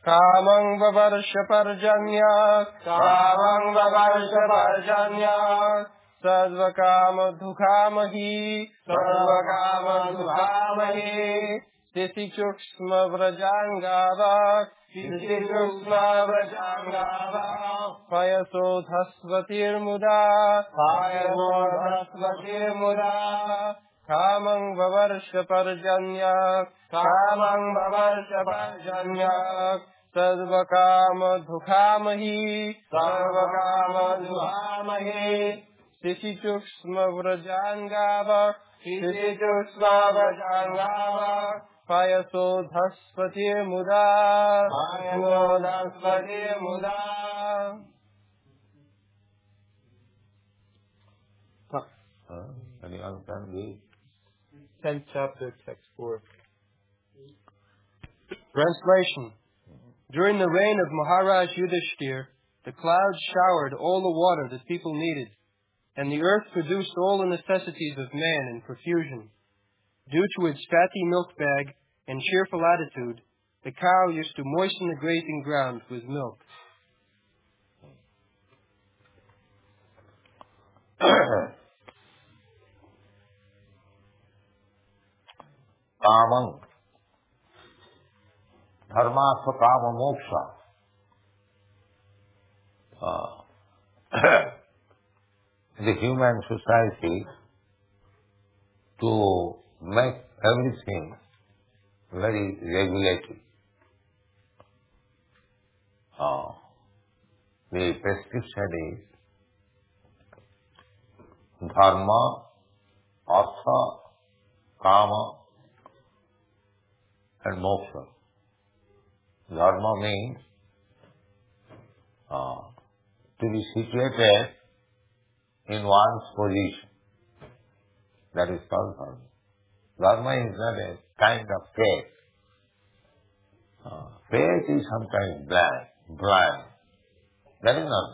Kamang vavarshya parjanya, kamang vavarshya parjanya, sarvakama dhukhamahi, sarvakama dhukhamahi, sisichuksma vrajangava, sisichuksma vrajangava, payasodhasvatir muda, payasodhasvatir muda, kamang vavarshya parjanya, kamang vavarshya parjanya, sarvakama dhukhamahi, sarvakama dhukhamahi, sisichuksma vrajangava, sisichuksma vrajangava, payasodhasvatir muda, payasodhasvatir muda. Anyone can read? 10th chapter, text 4. Translation. During the reign of Maharaj Yudhishthir, the clouds showered all the water that people needed, and the earth produced all the necessities of man in profusion. Due to its fatty milk bag and cheerful attitude, the cow used to moisten the grazing ground with milk. Kamang, dharma, kama, moksha. The human society to make everything very regulated. The prescription is dharma, artha, kama, and moksha. Dharma means to be situated in one's position. That is called dharma. Dharma is not a kind of faith. Faith is sometimes blind. That is not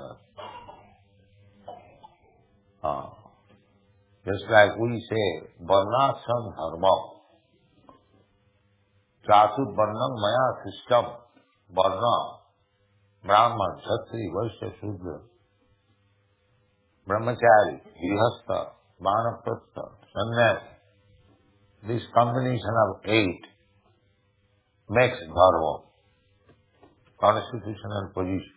dharma. Just like we say, varnashram dharma. Chatur varnam maya system. Varna, Brahman, Kshatri, Vaishya, Shudra, Brahmachari, Grihastha, Vanaprastha, Sannyas. This combination of 8 makes dharma, constitutional position.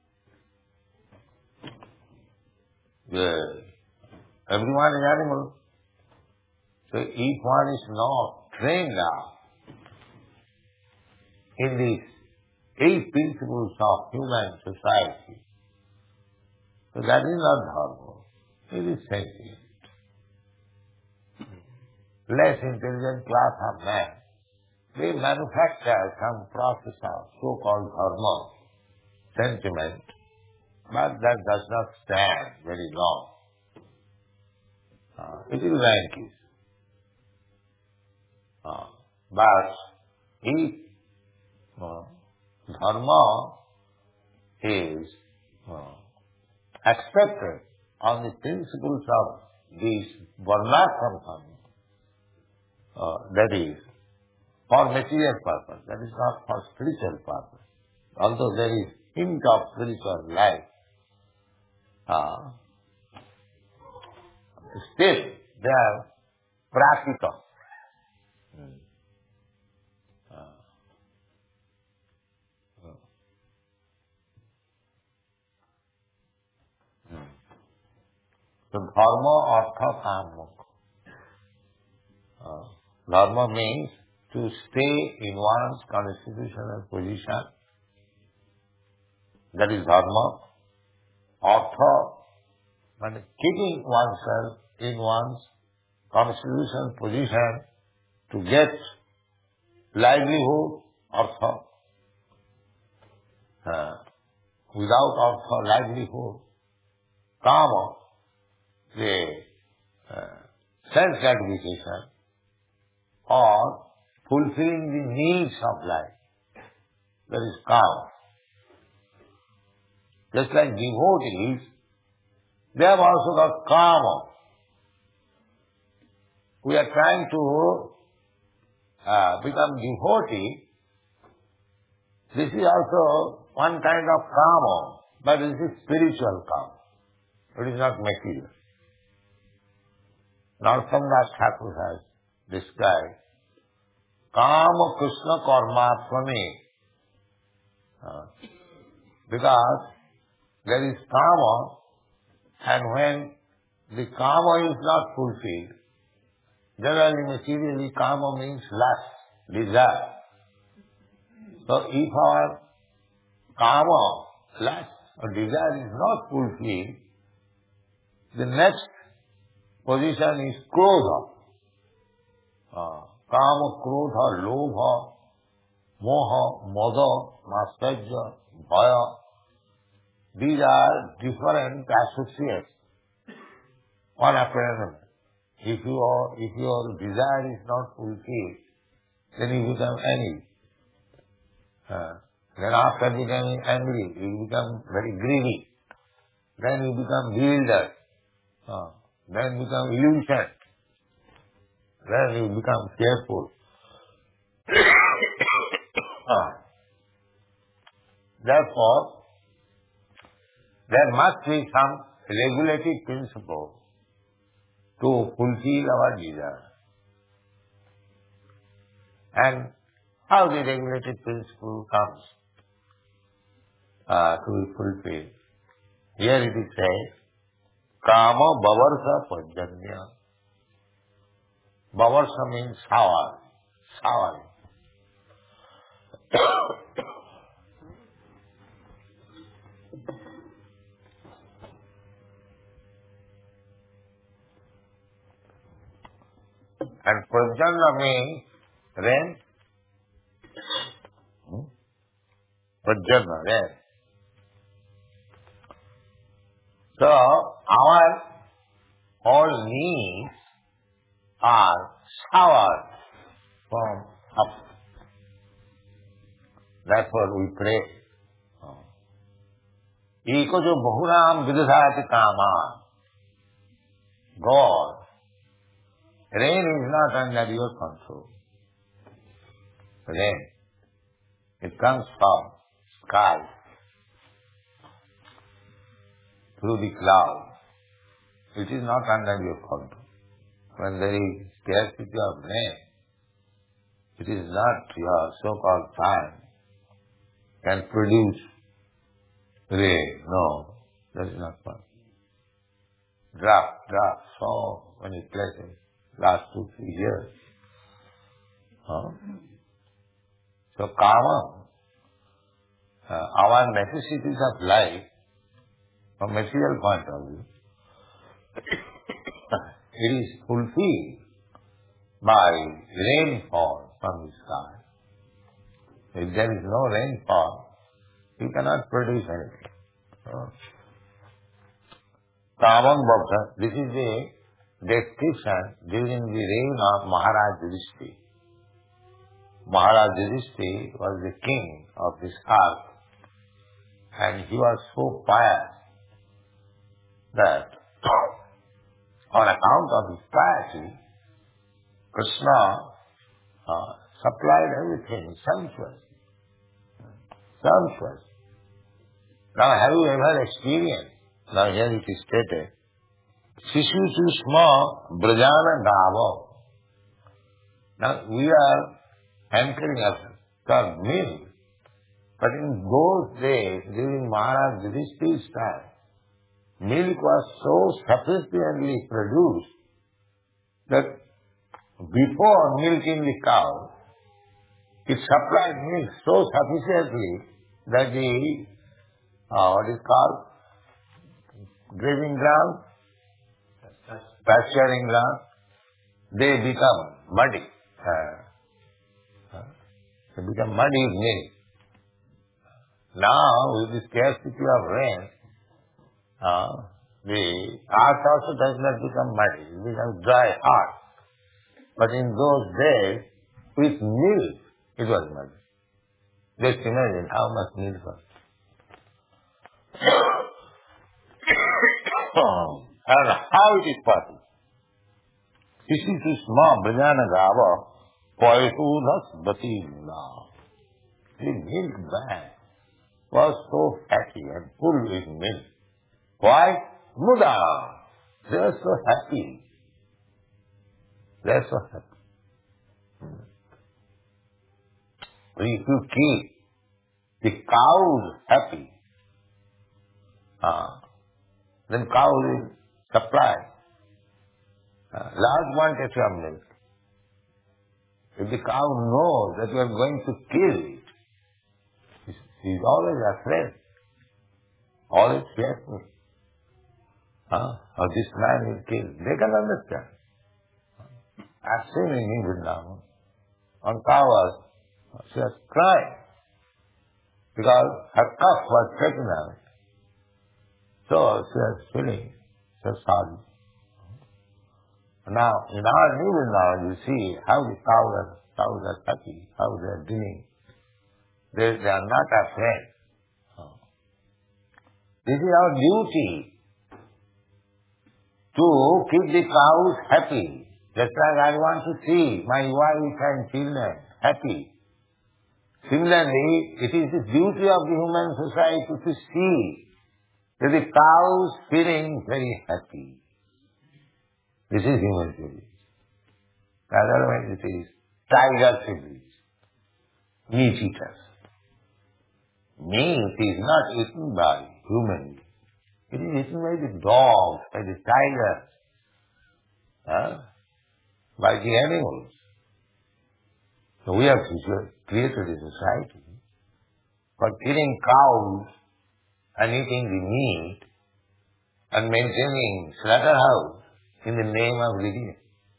Everyone is animal. So if one is not trained up in these 8 principles of human society, so that is not dharma. It is sentient. Less intelligent class of man, they manufacture some process of so-called dharma, sentiment, but that does not stand very long. It will vanish. But if dharma is accepted on the principles of these varnashram dharma, that is for material purpose, that is not for spiritual purpose. Although there is hint of spiritual life, still they are practical. So dharma, artha, kama. Dharma means to stay in one's constitutional position. That is dharma. Artha, means keeping oneself in one's constitutional position to get livelihood, artha. Without artha, livelihood. Kama, the sense gratification or fulfilling the needs of life. That is kama. Just like devotees, they have also got kama. We are trying to become devotee, This is also one kind of kama, but this is spiritual kama. It is not material. Narottam Thakur has described Kama Krishna Karmatmane, because there is kama, and when the kama is not fulfilled, generally materially kama means lust, desire. So if our kama, lust or desire is not fulfilled, the next position is krodha. Kama, krodha, lobha, moha, mada, matsarya, bhaya. These are different associates on a pyramid. If your desire is not fulfilled, then you become angry. Then after becoming angry, you become very greedy. Then you become bewildered. Then you become illusion. Then you become fearful. Therefore, there must be some regulative principle to fulfill our desire. And how the regulative principle comes to be fulfilled? Here it is said, Kama Bavarsa Pajanya. Bavarsa means shower. Showering. And Prajanya means rain. Prajanya, rain. So, our all needs are showered from up. Therefore we pray. Eko jo bahunam vidhati kama. God, rain is not under your control. Rain, it comes from sky, through the clouds. It is not under your control. When there is scarcity of rain, it is not your so-called time can produce rain. No, that is not possible. Drop, so many places, last 2-3 years. So kama, our necessities of life, from material point of view, it is fulfilled by rainfall from the sky. If there is no rainfall, you cannot produce anything. Kamam Bhavta, this is the description during the reign of Maharaj Yudhishthira. Maharaj Yudhishthira was the king of this earth, and he was so pious that on account of his piety, Krishna supplied everything, sumptuous. Now have you ever experienced? Now here it is stated, Shishu Sushma Brajana Gava. Now we are hankering after milk, but in those days, during Maharaj Yudhishthira's time, milk was so sufficiently produced that before milking the cow, it supplied milk so sufficiently that the, what is called, grazing ground, pasturing ground, they become muddy. They become muddy with milk. Now, with the scarcity of rain, the earth also does not become muddy. It becomes dry, hard. But in those days, with milk, it was muddy. Just imagine how much milk was. And how it is possible? Sisi Susma Brajana Gava Poisudas Bati Mula. the milk bag was so fatty and full with milk. Why? Muda. They are so happy. They are so happy. If you keep the cows happy, then cow will supply large quantity of milk. If the cow knows that you are going to kill it, she is always afraid, always fearful. Or this man will kill. They can understand. I've seen in England now, on cows, she was crying because her cough was taken out. So she was feeling so sorry. Now, in our England now, you see how the cows are happy, how they are doing. They are not afraid. This is our duty to keep the cows happy. Just like I want to see my wife and children happy. Similarly, it is the duty of the human society to see that the cows feeling very happy. This is human civilization. Otherwise it is tiger civilization, meat eaters. Meat is not eaten by humans. It is eaten by the dogs, by the tigers, by the animals. So we have created a society for killing cows and eating the meat and maintaining slaughterhouse in the name of religion.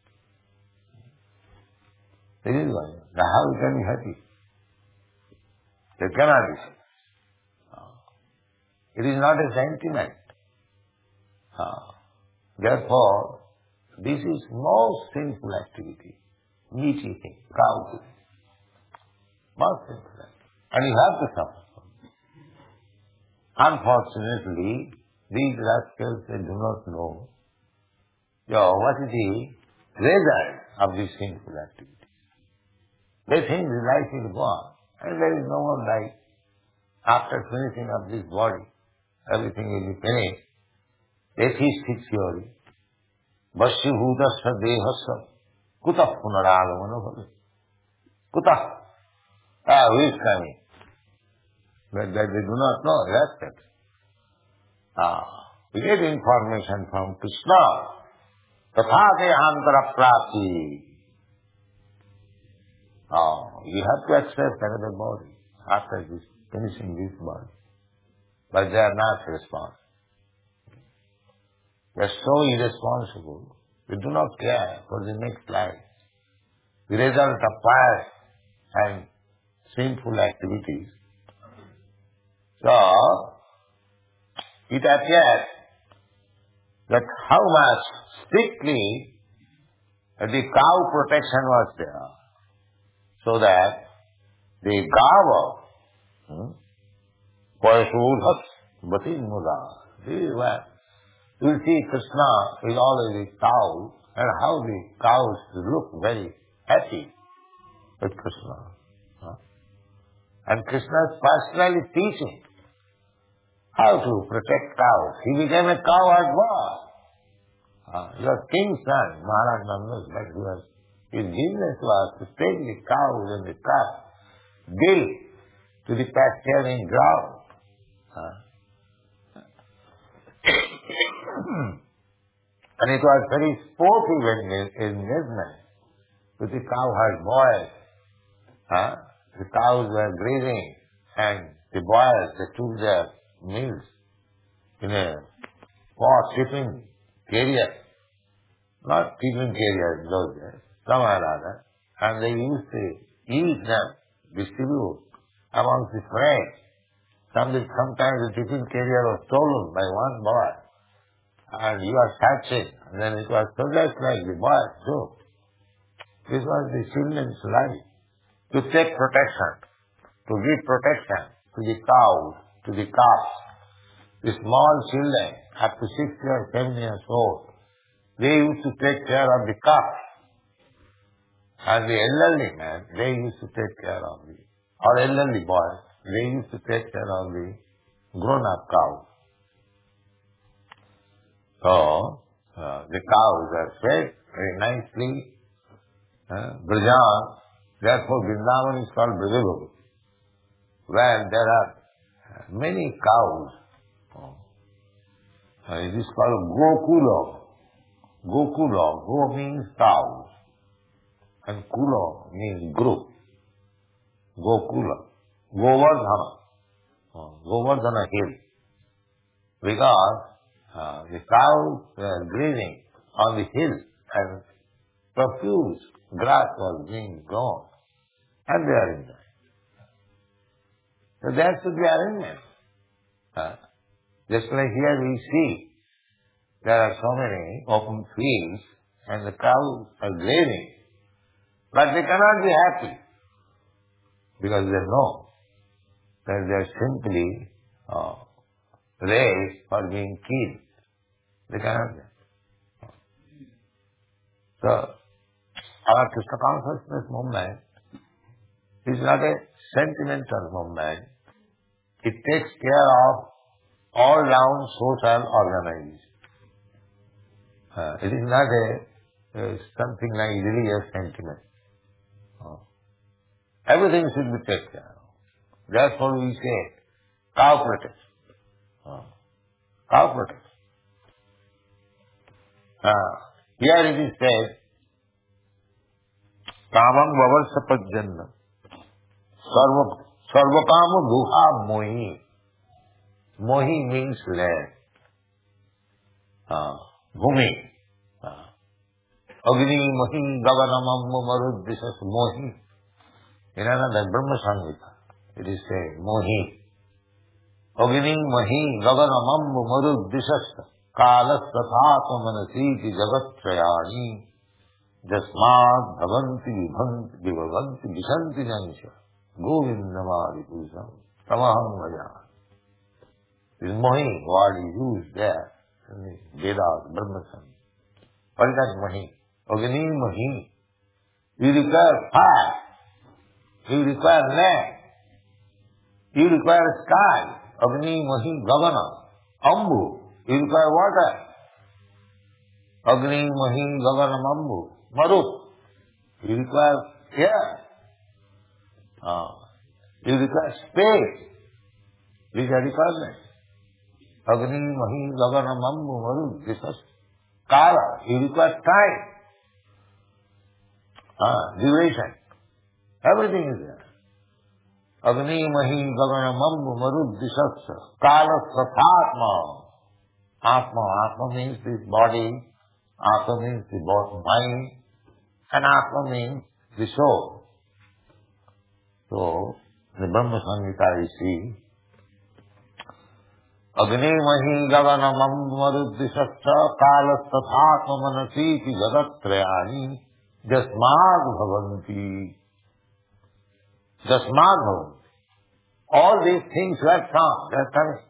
This is why. Now how we can be happy? They cannot be happy. It is not a sentiment. Therefore, this is most sinful activity. Meat eating, cow eating. Most sinful activity. And you have to suffer from it. Unfortunately, these rascals, they do not know what is the result of this sinful activity. They think the life is gone, and there is no more life. After finishing up this body, everything will be finished. Atheistic theory. Vashyabhutasya dehasya kutah punaragama bhave. Kutah. Who is coming? But that they do not know, that's it. We get information from Krishna. Tatha dehantara prapti. You have to accept another body after this, finishing this body. But they are not responsible. They are so irresponsible. They do not care for the next life. The result of pious and sinful activities. So, it appears that how much strictly the cow protection was there, so that the gava, Paishudhas Bati Muda. This is where you will see Krishna with all of the cows, and how the cows look very happy with Krishna. And Krishna is personally teaching how to protect cows. He became a cowherd boy. He was king's son, Maharaj Nanda, but his business was to take the cows and the calves, build to the pasturing ground. And it was very sportive engagement with the cowherd boys. The cows were grazing, and the boys, they took their meals in a tiffin carrier. Not tiffin carrier in those days, some or other. And they used to eat them, distribute amongst the friends. Sometimes the tiffin carrier was stolen by one boy. And he was searching, and then it was possessed like the boys do. This was the children's life. To take protection, to give protection to the cows, to the calves. The small children, up to 6 or 7 years old, they used to take care of the calves. And the elderly men, they used to take care of the or elderly boys, they used to take care of the grown-up cows. So, the cows are fed very nicely. Brajan, therefore Vrindavan is called Brajabhumi, where there are many cows. It is called Gokula. Gokula. Go means cows. And Kula means group. Gokula. Govardhana. Govardhana hill. Because the cows were grazing on the hill and profuse grass was being grown. And they are in there. So that should be arrangement. Just like here we see, there are so many open fields and the cows are grazing. But they cannot be happy because they know that they are simply raised for being killed. They cannot be. So, our Krishna consciousness movement is not a sentimental movement. It takes care of all-round social organization. It is not something like religious sentiment. Everything should be taken care of. Therefore we say, cooperative. Cooperative. Here it is said, Kamam vavarsapajanna sarvakama duha mohi. Mohi means land. Bhumi. Agni mohi gavanamam maruddhisas mohi. In another Brahma Samhita, it is said, mohi. Agni mohi gavanamam maruddhisas kalas tathatma manasiti jagattrayani jasmad bhavanti vibhavanti vishanti jansha govindamadi pusam tamaham vajan. This mohi word is used there in the Vedas, Brahma Samhita. What is that mohi? Agni mohi. You require fire. You require land. You require sky. Agni mohi gavana. Ambu. You require water. Agni mohi gavana ambu. Marut. You require air. You require space. These are requirements. Agni mahi gagana mambu maru. This is kala. You require time. Duration. Everything is there. Agni mahi gagana mambu maru. This is kala sathatma. Atma. Atma means this body. Atma means the mind. And Atma means the soul. So, the Brahma Samhita you see, Agni mahi gavana maruddhisastha kalastathatma manasiti jagattrayani jasmad bhavanti. Jasmad bhavanti. All these things were from, they are coming.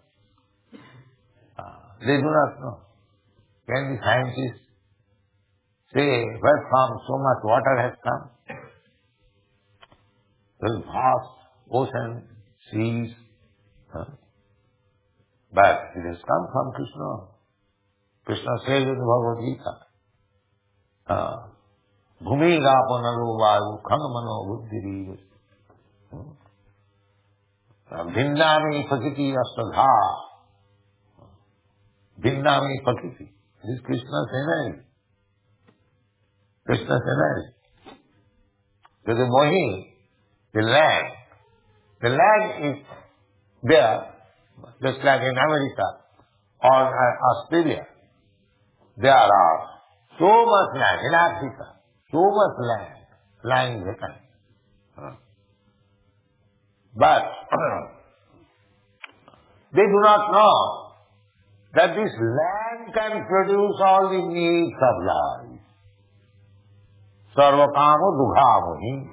They do not know. Can the scientists say where from so much water has come? There is vast ocean, seas. But it has come from Krishna. Krishna says in the Bhagavad Gita, Bhumi gapanalo vayu khanamano buddhiri bhindami pakiti astadha. Bhindami pakiti. This is Krishna's energy. Krishna's energy. So the mohi, the land is there, just like in America or Australia. There are so much land in Africa, so much land lying vacant. But they do not know that this land can produce all the needs of life. Sarvakama dughamuhi.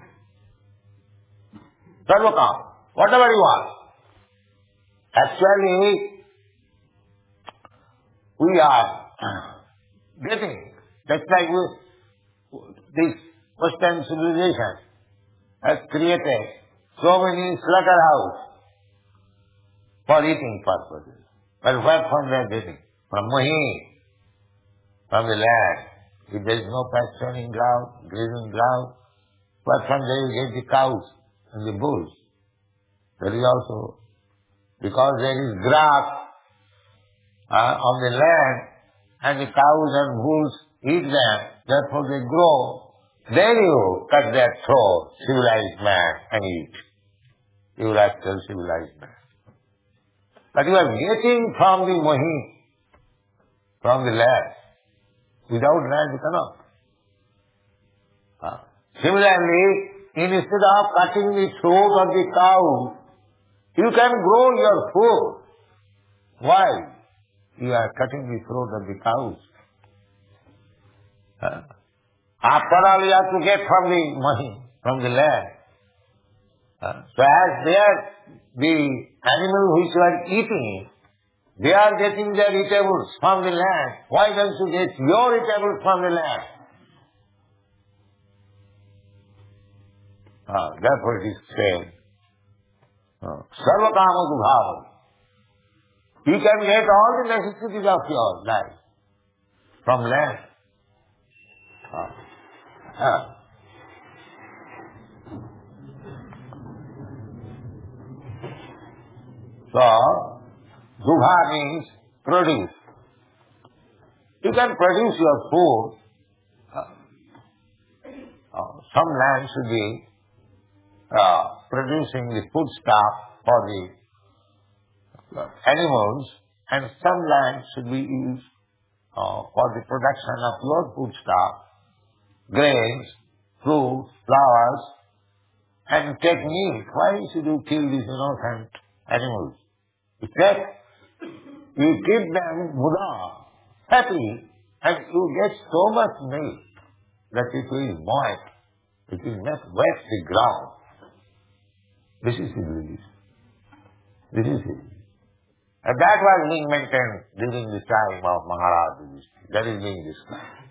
Sarvakama. Whatever you want. Actually, we are getting, just like this Western civilization has created so many slaughterhouses for eating purposes. But where from they are getting? From Mohi, from the land. If there is no pasturing ground, grazing ground, where from there you get the cows and the bulls. That is also because there is grass on the land and the cows and bulls eat them, therefore they grow. Then you cut their throat, civilized man, and eat. You will actual civilized man. But you are getting from the Mohi, from the land. Without land you cannot. Similarly, instead of cutting the throat of the cow, you can grow your food. Why? You are cutting the throat of the cows. After all, you have to get from the Mohi, from the land. So as the animal which you are eating, they are getting their eatables from the land. Why don't you get your eatables from the land? Therefore it is said, Sarvakama Dubhava. You can get all the necessities of your life from land. So, Dubha means produce. You can produce your food. Some land should be producing the food stuff for the animals, and some land should be used for the production of your food stuff, grains, fruits, flowers, and take meat. Why should you kill these innocent animals? You keep them muda, happy, and you get so much milk that it will moist, it will not wet the ground. This is civilization. This is it. And that was being maintained during the time of Maharaj Yudhishthira. That is being described.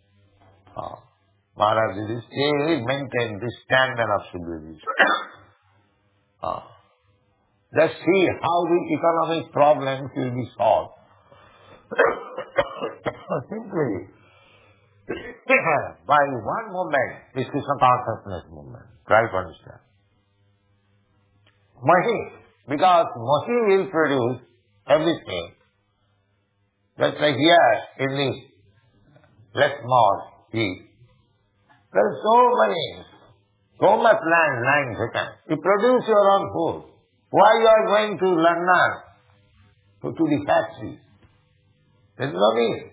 Maharaj Yudhishthira maintained this standard of civilization. Let's see how the economic problems will be solved. Simply, by one movement, this Krishna consciousness movement. Try to understand. Mahi, because Mahi will produce everything. Just like here in this less more heat. There is so much land lying vacant. You produce your own food. Why you are going to London, to the factories? There is no need.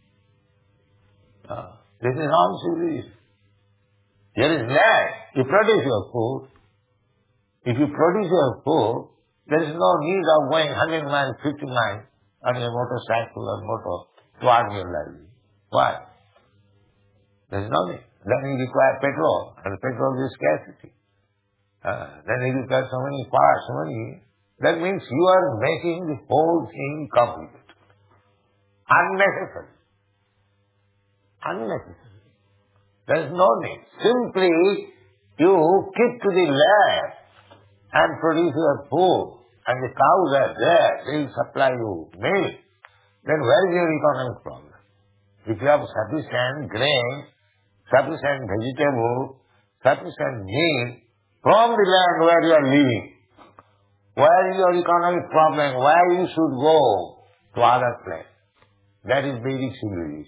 This is non-civilization. There is land. You produce your food. If you produce your food, there is no need of going 100 miles, 50 miles on your motorcycle or motor to earn your livelihood. Why? There is no need. Then you require petrol, and petrol is scarcity. Then you require so many parts, so many. That means you are making the whole thing complicated. Unnecessary. Unnecessary. There is no need. Simply, you keep to the land and produce your food, and the cows are there, they will supply you milk. Then where is your economic problem? If you have sufficient grain, sufficient vegetable, sufficient meat from the land where you are living, where is your economic problem? Why you should go to other place? That is basic civilization.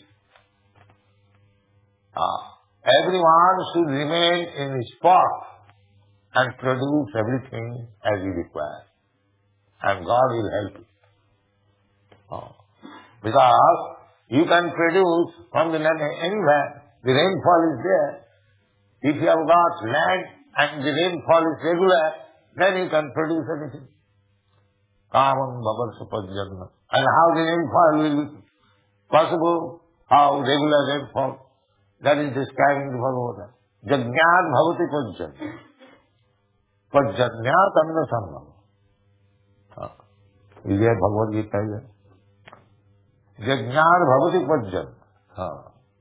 Everyone should remain in his spot and produce everything as he requires. And God will help you. Because you can produce from the land anywhere. The rainfall is there. If you have got land and the rainfall is regular, then you can produce anything. Kamam Babar Supajjanna. And how the rainfall will be possible? How regular rainfall? That is describing the Bhagavata. Jajñāt bhavati pajjan. Pajjanyāt anna sambhava. Is there Bhagavad Gita here? Jajñāt bhavati pajjan.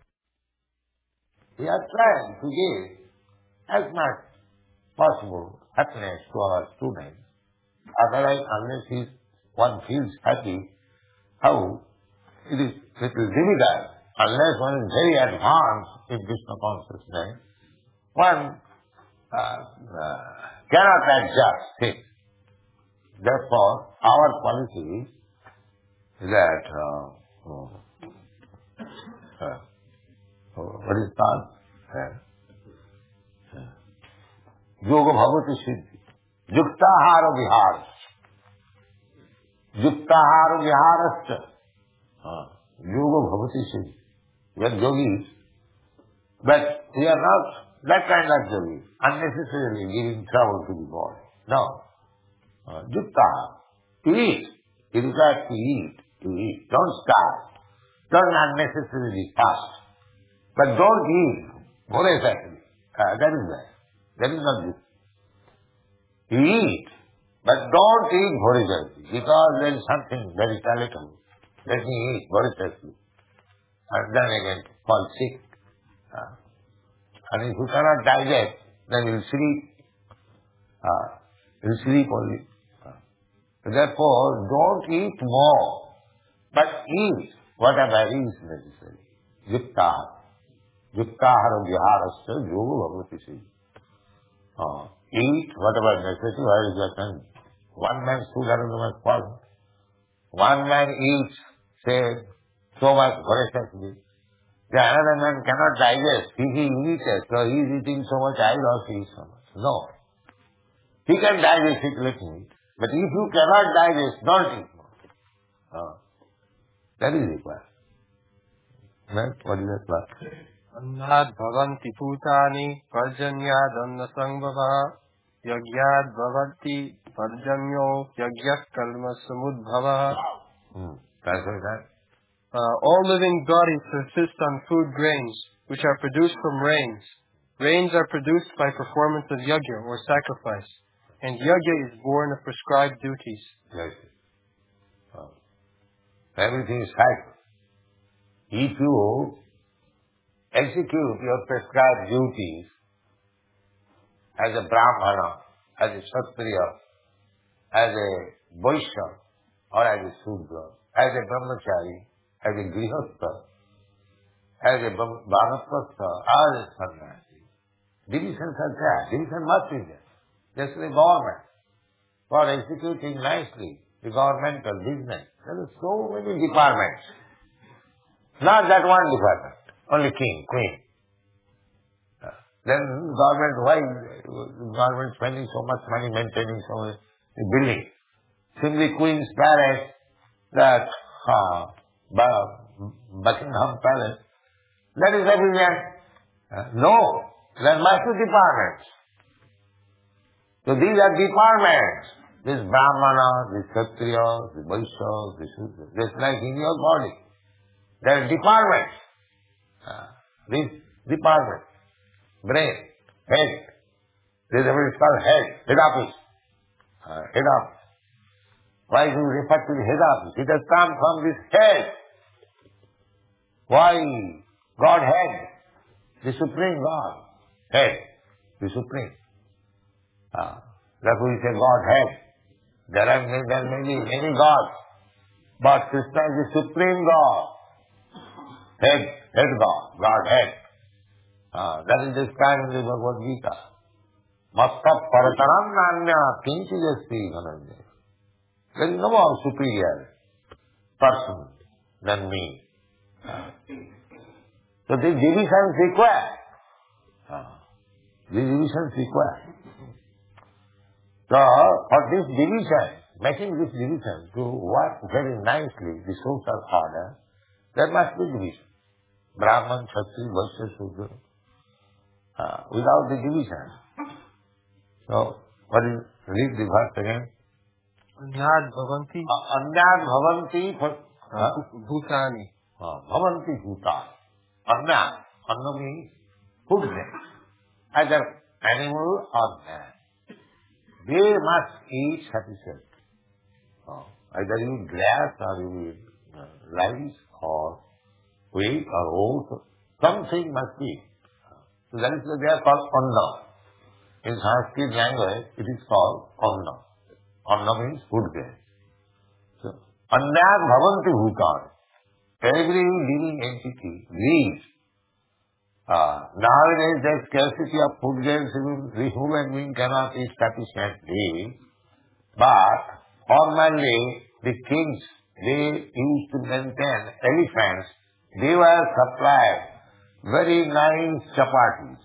We are trying to give as much possible happiness to our students. Otherwise, unless one feels happy, how it is difficult. Unless one is very advanced in Krishna consciousness, one cannot adjust things. Therefore, our policy is that what is called yoga bhavati siddhi, yuktahara vihara, yuktahara viharascha, yoga bhavati siddhi. We are yogis, but we are not that kind of yogis, unnecessarily giving trouble to the body. No. Yuktahara, to eat. It is like to eat, Don't starve. Don't unnecessarily fast. But don't eat more exactly. That is right. That is not good. You eat, but don't eat voraciously, because there is something very palatable. Let me eat voraciously. And then again fall sick. And if you cannot digest, then you will sleep. You will sleep only. Therefore, don't eat more, but eat whatever is necessary. Yuktahara. Yuktahara viharasya yoga bhavati siddhi. Eat whatever necessary, while you can. One man's food has so much problem. One man eats, say, so much voraciously. The another man cannot digest. He eats it, so he is eating so much, I will also eat so much. No. He can digest it, let him eat. But if you cannot digest, don't eat more. That is required. What is that class? Annad bhavanti bhutani parjanyad anna sangbhava yagyad bhavanti parjanyo yagyak karma samudbhava. That's what that. All living bodies subsist on food grains, which are produced from rains. Rains are produced by performance of yajna or sacrifice, and yajna is born of prescribed duties. Yes. Everything is cycle. If you execute your prescribed duties as a Brahmana, as a Kshatriya, as a Vaishya, or as a Sudra, as a Brahmachari, as a Grihastha, as a Vanaprastha, as a Sannyasi, divisions are there. Division must be there. Just the government. For executing nicely the governmental business, there are so many departments. Not that one department, only king, queen. Then government, why government spending so much money maintaining so many buildings? Simply Queen's Palace, that Buckingham Palace, that is everywhere. No, there must be departments. So these are departments. This Brahmana, this Kshatriya, this Vaishya, this Shudra, just like in your body. There are departments. This department, brain, head. This is what is called head office. Head office. Why do you refer to the head office? It has come from this head. Why? Godhead, the Supreme God. Head, the Supreme. Therefore we say Godhead. There may be many gods, but Krishna is the Supreme God. Head God, Godhead. That is described in the Bhagavad Gita. Matta parataram nanya kinchi jasti dhananjaya. There is no more superior person than me. So these divisions require. These divisions require. So for this division, making this division to work very nicely, the social order, there must be division. Brahman, Kshatriya, Vaishya, Shudra. Without the division. So, what is, read the verse again. Anyad bhavanti. Anyad bhavanti bhutani. Bhavanti bhutani. Anyad. Anna means food grain. Either animal or man. They must eat sufficient. Either you eat grass or you eat rice or wheat or oat. Something must be. So that is why they are called anna. In Sanskrit language, it is called Anna. Anna means food grain. So, Annat Bhavanti Bhutan. Every living entity lives. Nowadays, there is scarcity of food grains. The human being cannot eat sufficiently. But formerly, the kings, they used to maintain elephants. They were supplied very nice chapatis.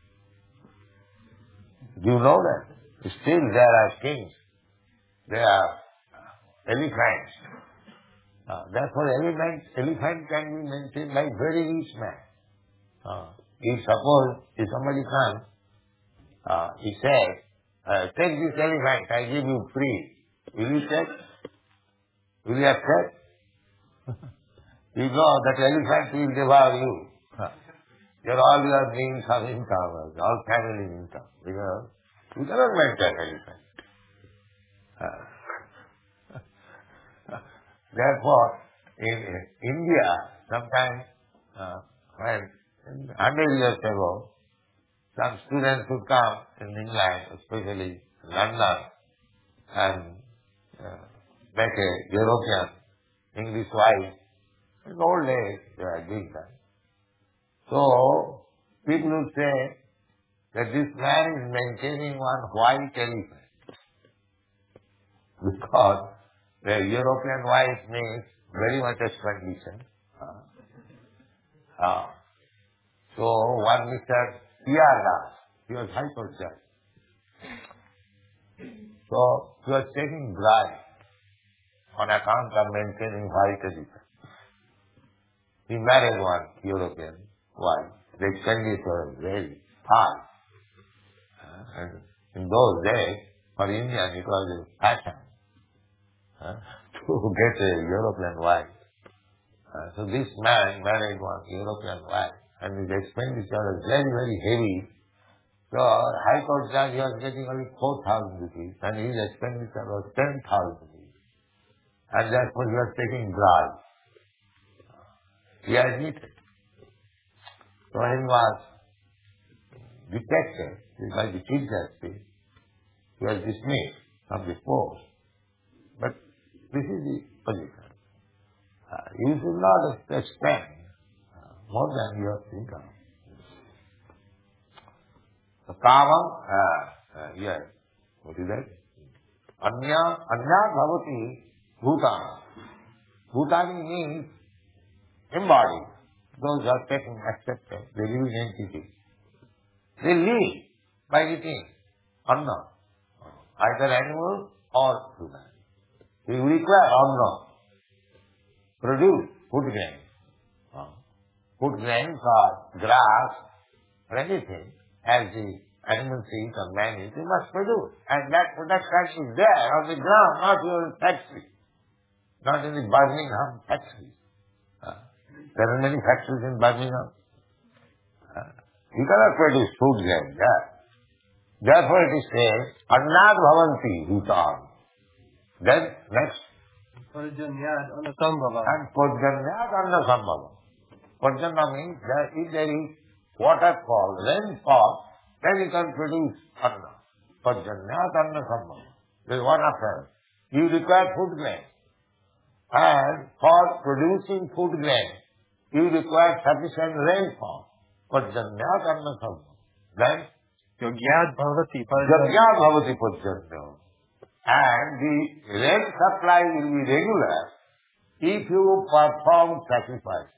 Do you know that? Still there are kings. There are elephants. Therefore, elephant can be maintained by very rich man. If suppose, if somebody comes, he says, take this elephant, I give you free. Will you take? Will you accept? You know that elephant will devour you. All your means of income, all family income. Because you cannot maintain elephant. Therefore, in India, sometimes, when 100 years ago, some students would come in England, especially London, and make a European English wife. In old days, they are doing that. So, people would say that this man is maintaining one white elephant. Because the European wife means very much expenditure. So, one Mr. P.R. Das, he was High Court judge. So, he was taking bribe on account of maintaining white elephant. He married one European wife. The expenditure was very high. And in those days, for Indian, it was a fashion to get a European wife. So this man married one European wife, and his expenditure was very, very heavy. So High Court judge was getting only 4,000 rupees, and his expenditure was 10,000 rupees. And therefore he was taking bribe. He admitted. So he was detected by the Chief Justice. He was dismissed from the post. But this is the position. You should not expend more than your income. The Kavam, yes, what is that? Anya Bhavati Bhutana. Bhutani means embodied. Those who are taken, accepted, the living entity. They live by eating Anna, either animal or human. We require Anna, produce food grains. Food grains or grass or anything, as the animals eat or man eats, you must produce. And that production is there on the ground, not in your factory, not in the Birmingham factory. There are many factories in Birmingham. You cannot produce food grains there. Therefore it is said, Annat Bhavanti Bhutan. Then next. Parjanyat Annasambhava. And Parjanyat Annasambhava. Parjanya means that if there is waterfall, rainfall, then you can produce Anna. Parjanyat Annasambhava. There is one affair. You require food grain. And for producing food grain, you require sufficient rainfall. Parjanyat Annasambhava. Then Yogyat Bhavati Yogyat Bhavati Parjanya. And the rain supply will be regular if you perform sacrifice.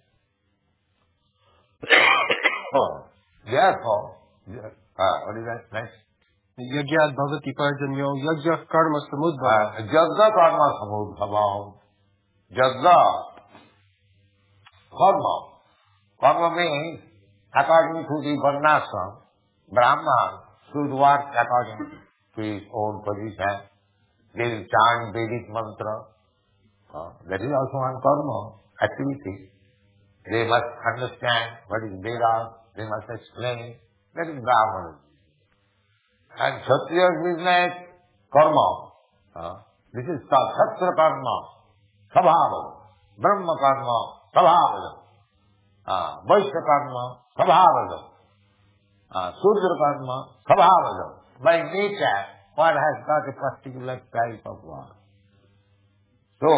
Therefore, what is that next? Yogyat Bhavati Parjanyo Yajya Karma Samudbhava. Yajya Karma Samudbhava. Yajya Karma. Karma means according to the Varnashram, Brahman should work according to his own position. They will chant Vedic mantra. That is also one karma, activity. They must understand what is Veda. They must explain. That is Brahman. And Kshatriya's business, karma. This is called Kshatriya karma, Sabhava. Brahma karma, Sabhava. Vaishya karma, Sabhava. Sudra karma, Sabhava. by nature, what has got a particular type of work. So,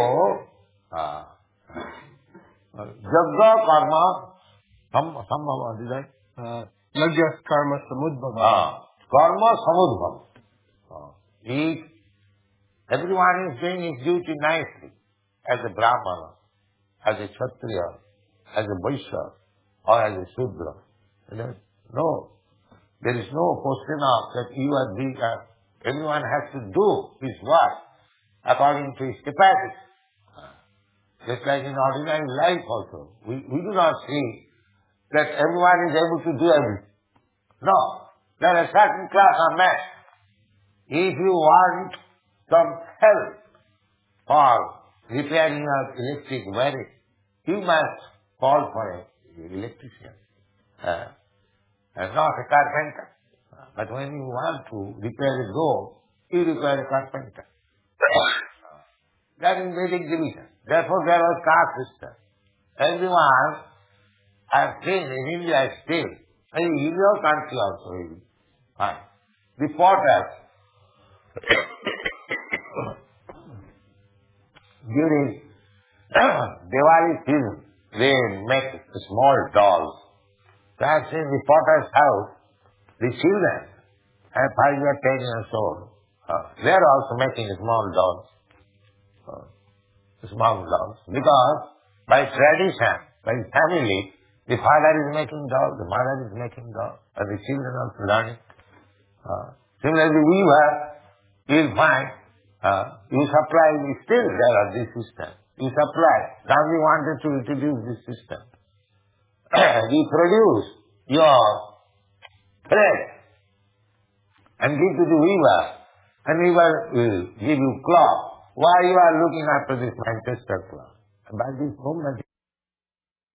Jagga karma, what is that? Yajna karma samudbhava. Karma samudbhava. If everyone is doing his duty nicely, as a Brahmana, as a Kshatriya, as a Vaishya, or as a Shudra, no. There is no question of that you are being, everyone has to do his work according to his capacity. Just like in ordinary life also. We do not see that everyone is able to do everything. No. There are a certain class of men. If you want some help for repairing an electric wiring, you must call for an electrician and not a carpenter. But when you want to repair a door, you require a carpenter. That is Vedic division. Therefore there was caste system. Everyone, I have seen in India still, and in your country also, fine. The potters, during Diwali season, they make small dolls. So I have seen the potter's house, the children, 5 or 10 years old, they are also making small dolls. Because by tradition, by family, the father is making dolls, the mother is making dolls, and the children also learning. Similarly, weaver, you will find, you supply, still there are this system. You supply. Gandhi wanted to introduce this system. You produce your thread and give to the weaver, and weaver will give you cloth. Why you are looking after this Manchester cloth? By this moment,